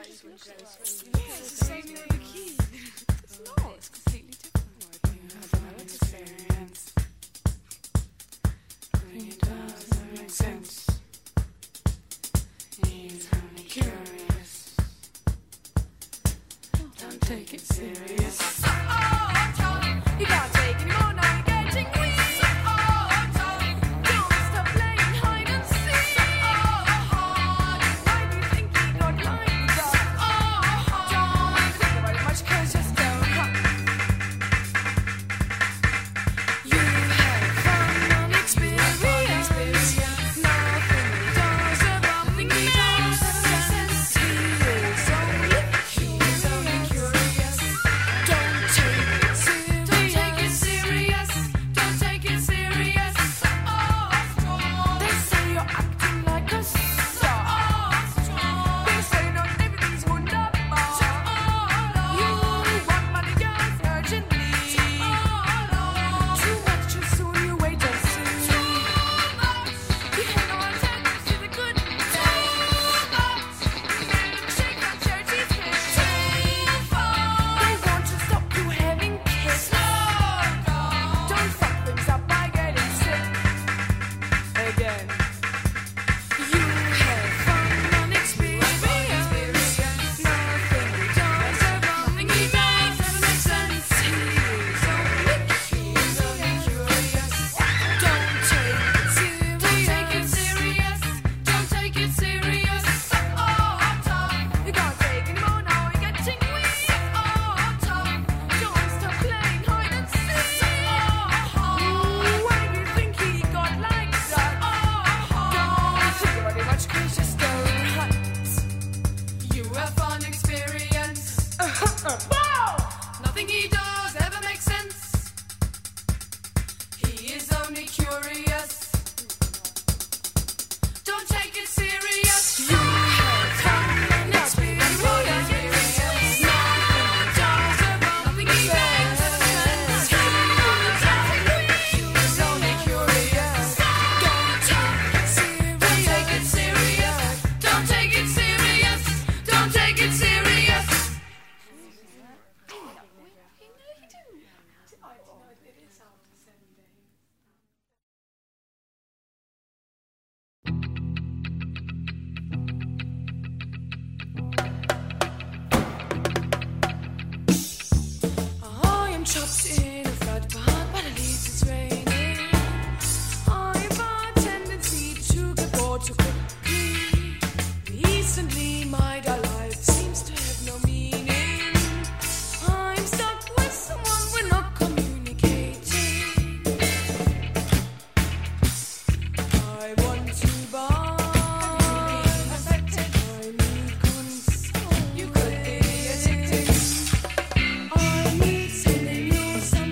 It's the same with the key. It's not. It's completely different. I don't know what to experience. It doesn't make sense. He's only curious. Don't take it serious. You can't take any more now. You're getting weak. Don't stop playing hide and seek. Why do you think he got like that? Don't think about it much 'cause you're still hot. You have fun on experience. Nothing he does about things he does makes sense. He's only curious. Don't take it serious. Don't take it serious. They say you're acting like a star. They say not everything's wonderful. You want money, girls, urgently. Too much too soon, you wait and see. You have no attention to the good. Shake that church's head. They want to stop you having kids. Don't fuck things up by getting sick again. You have fun on experience. Nothing he does about thing he does doesn't make sense. He's only curious. Don't take it serious. Don't take it serious. You can't take any more now. You're getting weak. Don't stop playing hide and seek. Why do you think he got like that? Don't think about it much 'cause you're still hot. You have fun experience. Nothing he does ever makes sense. He is only curious. Don't take it serious. You have fun and experience. Nothing he does about nothing he does ever makes sense. He is only curious. Don't take it serious. Don't take it serious. Don't take it serious. I am trapped in a flood, but at least it's raining. I have a tendency to get bored too quickly. Recently, my dull life seems to have no meaning. I'm stuck with someone we're not communicating. I want to buy. I need console. You could be addicted. I need something new, something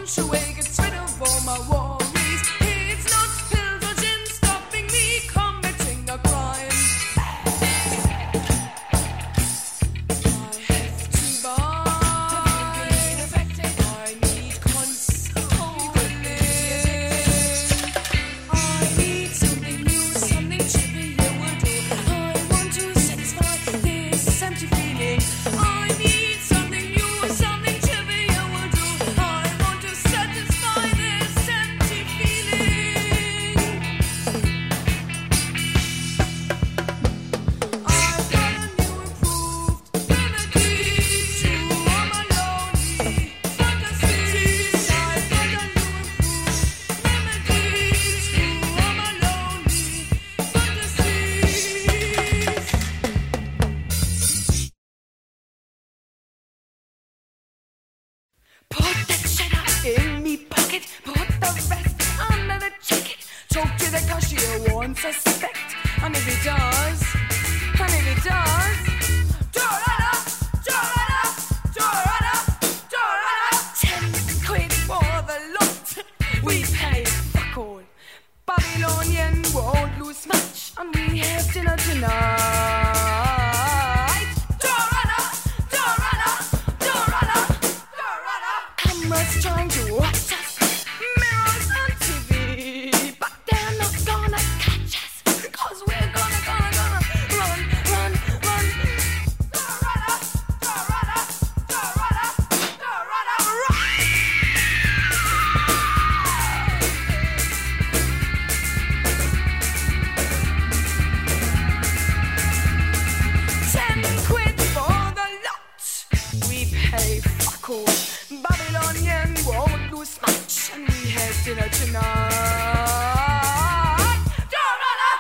punch away, gets rid of all my worries. It's not pills or gin stopping me committing a crime. Put that cheddar in me pocket, put the rest under the jacket. Talk to the cashier, won't suspect. And if he does, draw right up, draw right up, draw right up, draw right up. 10 quid for the lot, we pay fuck all. Babylonian won't lose much, and we have dinner tonight. Draw right up, draw right up, draw right up. Cameras trying to watch us, mirrors on TV, but they're not gonna catch us, 'cause we're gonna run. Draw right up, draw right up, draw right up, draw right up, right. 10 quid for the lot, we pay fuck all. Babylonian won't lose much, and we have dinner tonight. Dorada!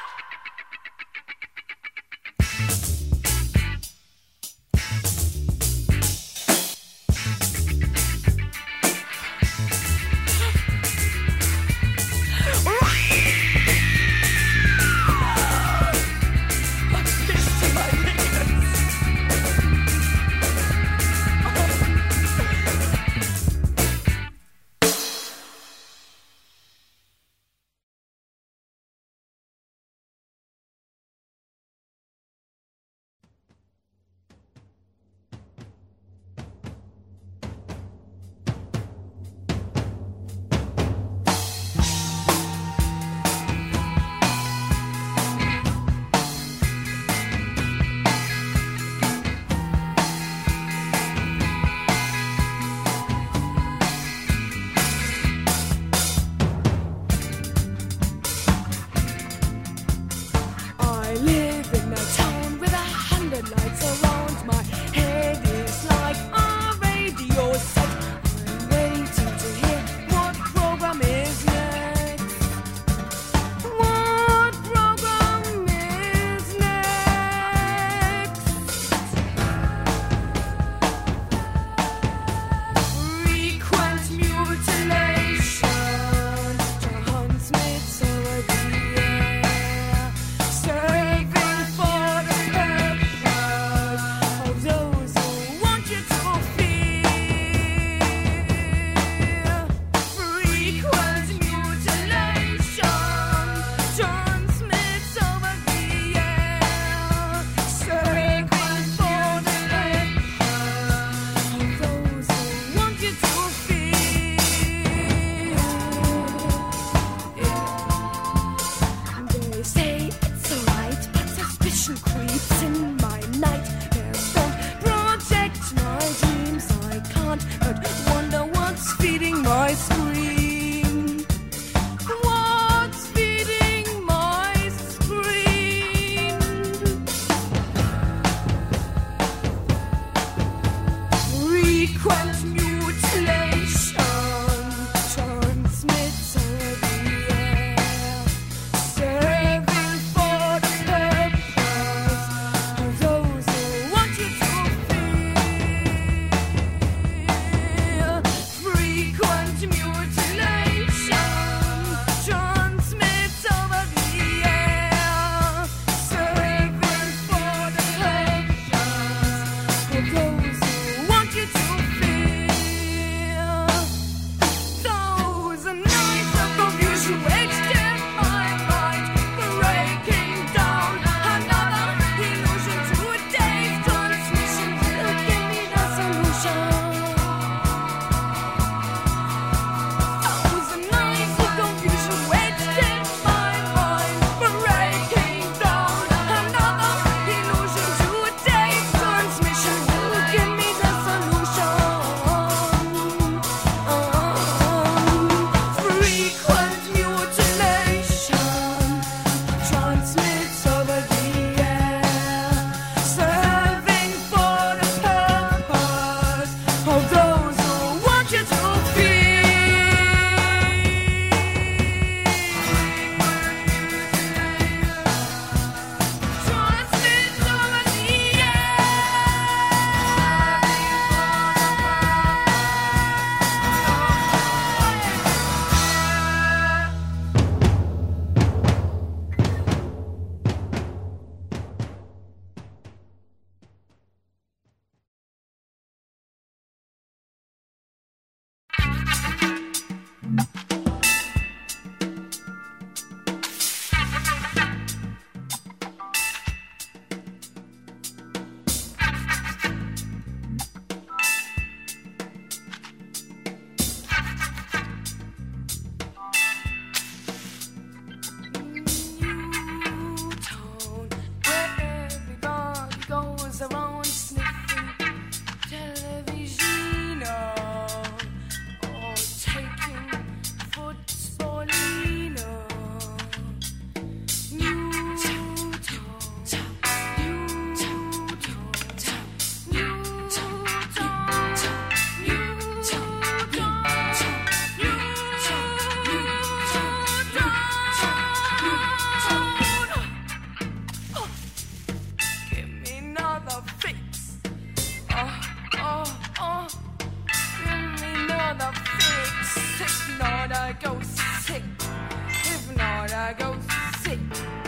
I go sick,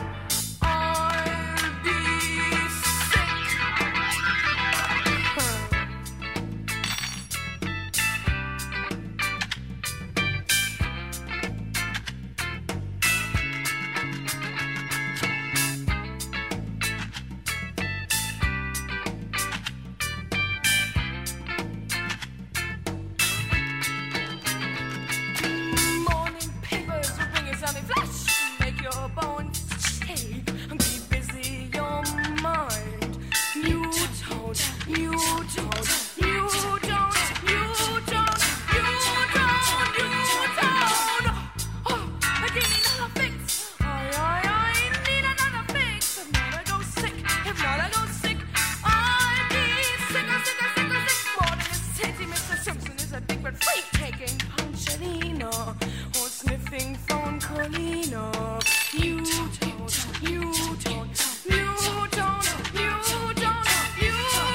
I'll be sick. Morning papers will bring us on a flash, make your bones shake and keep busy your mind. You don't, you don't, you don't, you don't, you don't, you don't. Oh, I need another fix. I need another fix. If not, I go sick. If not, I go sick. I'll be sick, sick, sick, sick. Morning is city, Mr. Simpson is a big red freak taking Punchalina or sniffing phone Colina. You don't, you don't, you don't, you don't, you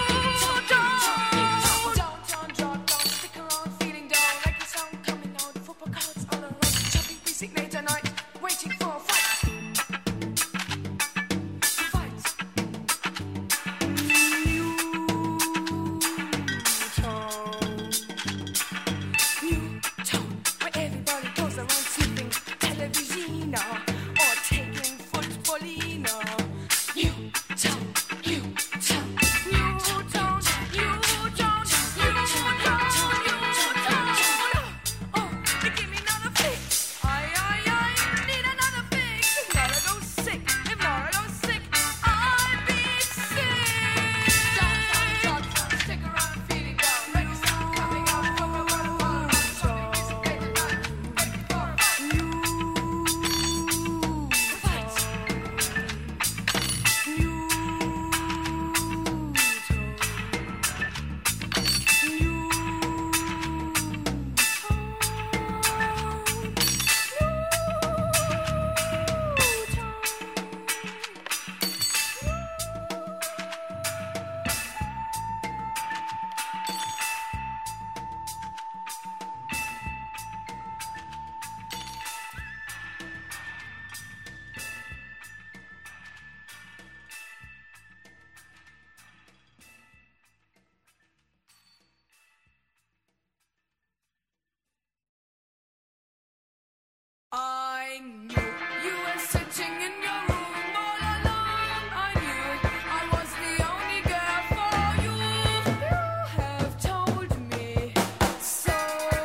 don't stick around feeling down like the sound coming out. Football cards all around, jumping precinct late at night, waiting for a fight. Fight. Newtown, where everybody goes around sniffing television or taking footballina. Newtown, Newtown, Newtown, Newtown, Newtown. Oh, they give me another fix. I need another fix. If not, I go sick. If not, I go sick. I'll be sick. Don't stick around feeling down. Like the sound coming out from a waterfall. Something is great tonight. Waiting for a fight. I knew you were sitting in your room all alone. I knew I was the only girl for you. You have told me so,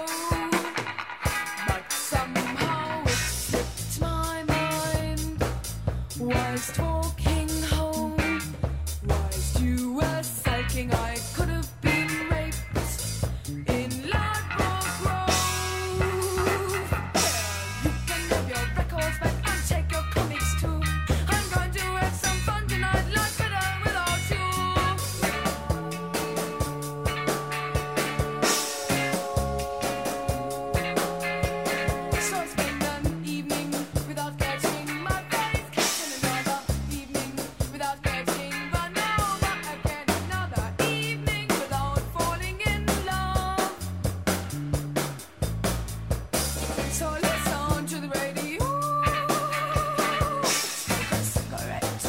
but somehow it slipped my mind. Whilst walking home, whilst you were sulking, I could have been raped in Ladbroke Grove. You can have your records back and take your comics too. I'm going to have some fun tonight, life better without you. So I spent an evening without catching my face, catching another evening without catching Vanilla again, another evening without falling in love. So listen to the radio, smoke a cigarette.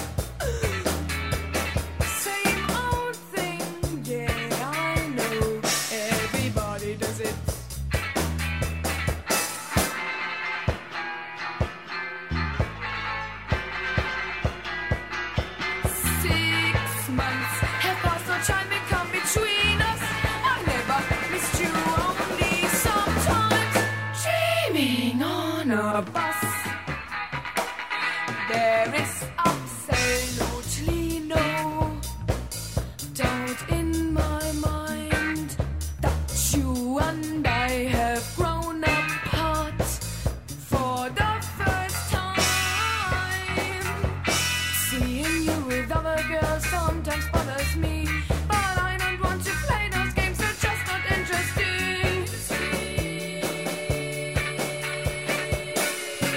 Same old thing, yeah, I know. Everybody does it. 6 months have passed, no time may come between us. I never missed you, only sometimes. Dreaming on a bus, there is absolutely no doubt in my mind that you and I have grown apart for the first time. Seeing you with other girls sometimes bothers me, but I don't want to play those games, they're just not interesting.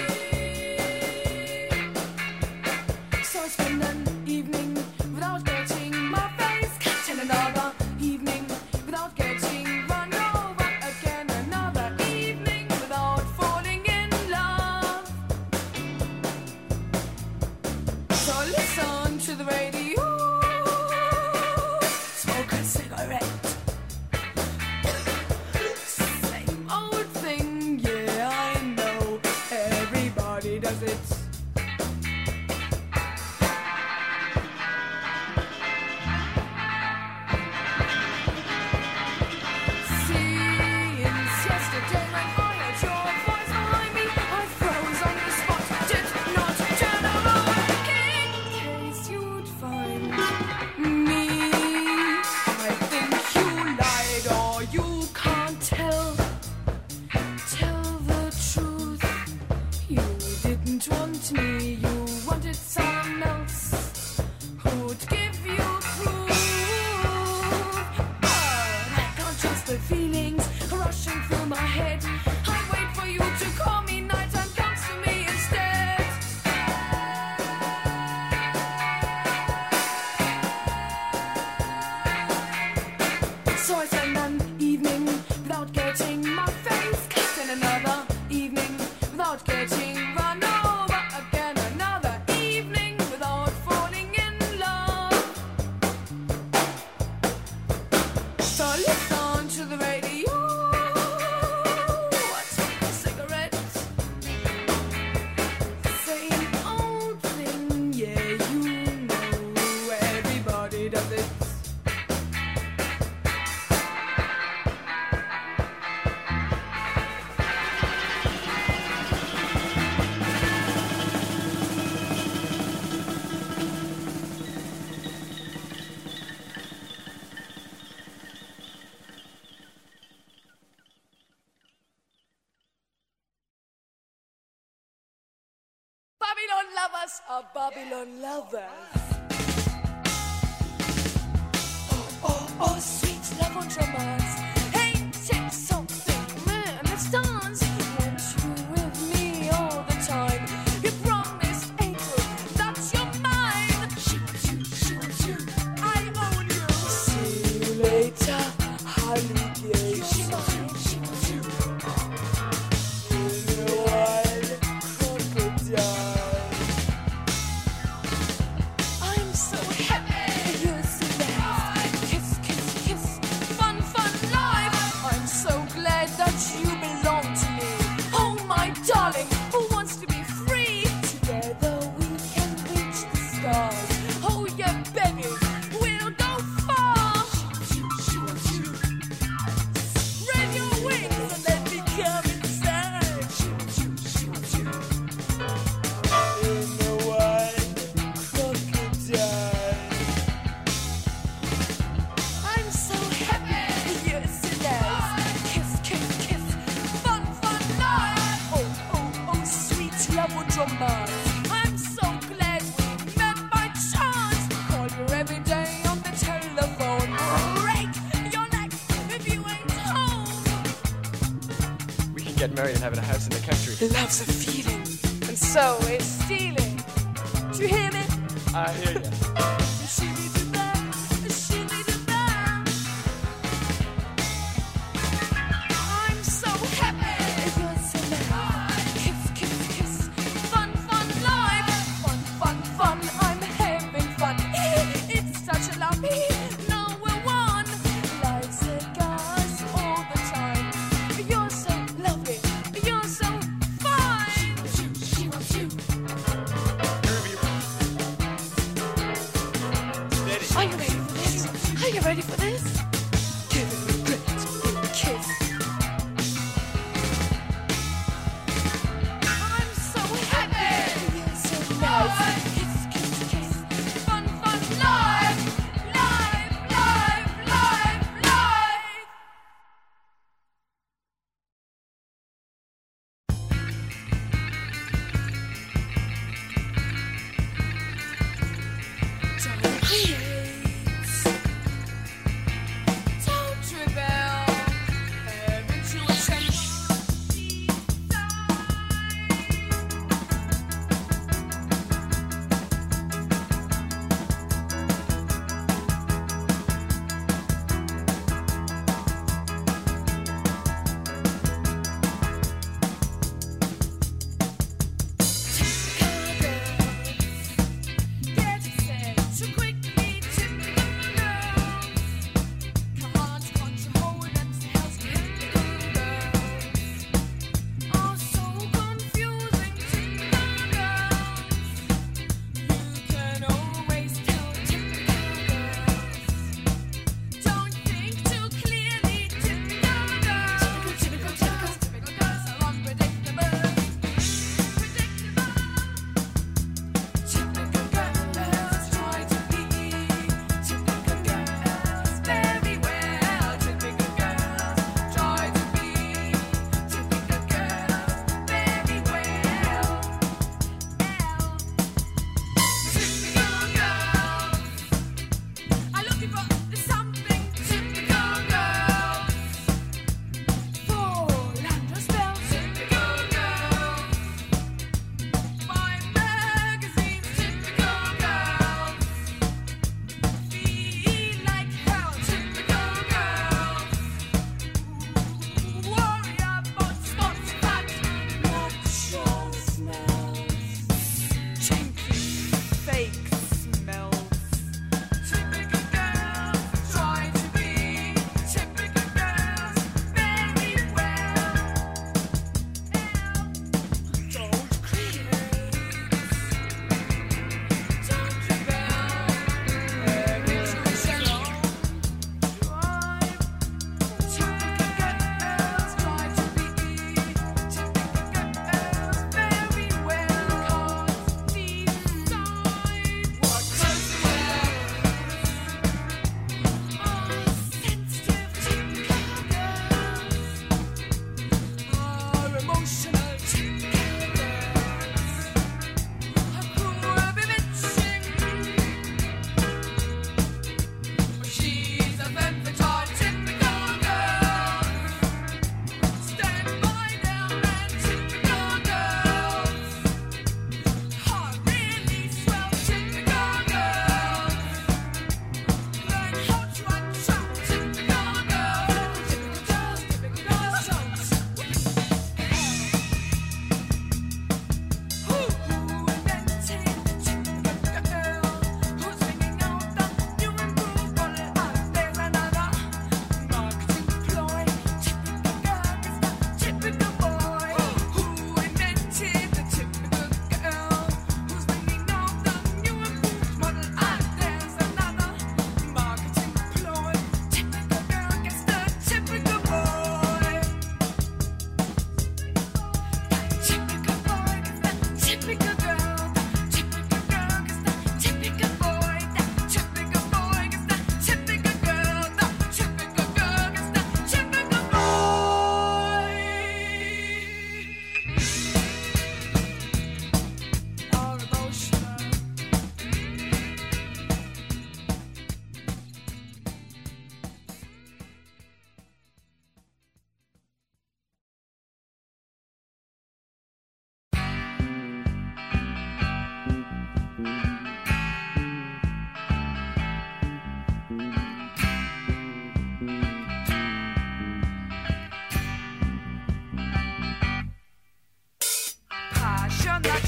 Babylon lovers are Babylon lovers. Oh, sweet love on drummers. Hey, take something, man, let's dance. Want you with me all the time. You promised April that you're mine. Shoot, I own you. See you later, alligator. In a wild crocodile. I'm so happy you're so nice. Kiss, kiss, kiss, fun, fun life. I'm so glad that you belong to me. Oh my darling, who wants to be free? Together we can reach the stars. Oh yeah, baby, we'll go far. Spread your wings and let me come inside. In a wild crocodile. I'm so happy you're so nice. Kiss, kiss, kiss, fun, fun life. Oh, sweet love will drama. I'm so glad we met by chance. Call you every day on the telephone. Break your neck if you ain't home. We can get married and have a house in the country. Love's a feeling, and so is stealing. Do you hear me? I hear you. Shimmy-do-bam, shimmy-do-bam. I'm so happy you're so nice. Kiss, kiss, kiss, fun, fun life. Fun, fun, fun, I'm having fun. It's such a lovely, no we're one. Life's a gas all the time. You're so lovely, you're so fine. Groovy.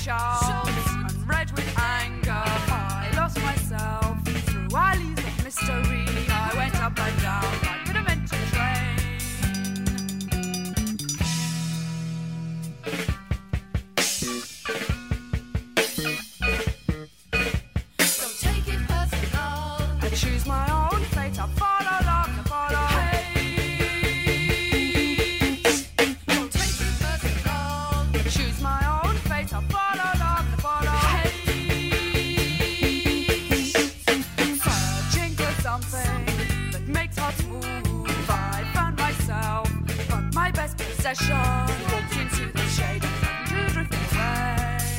shout and red with anger. I lost myself through alleys of mystery. I went up and down like a demented train. Don't take it personal. I choose my own fate. I follow love, I follow hate. Don't take it personal. I choose my own fate. I follow love, I follow hate. Searching for something that makes hearts move. I found myself, but my best possession walked into the shade and to drift away.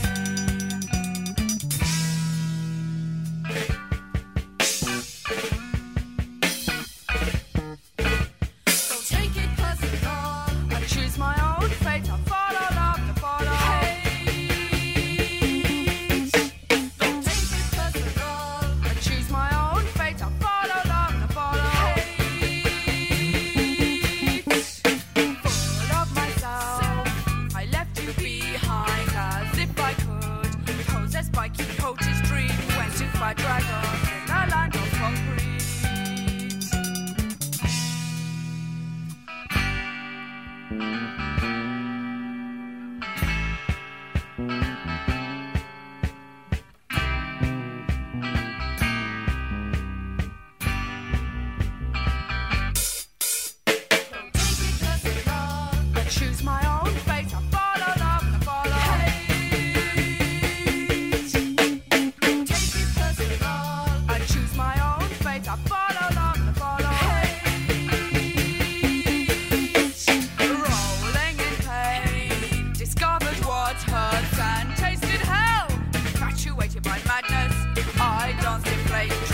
Don't take it personal. I choose my own fate. I follow love, I follow hate. Don't take it personal. I choose my own fate. I follow love, I follow hate. Full of myself, I left you behind as if I could. Possessed by Quixote's dream, went to fight dragons in a land of concrete. Don't take it personal. I choose my own fate. I follow love, I follow hate. Don't take it personal. I choose my own fate. I follow love, I follow hate. Rolling in pain, discovered what hurts and tasted hell. Infatuated by madness, I danced in flame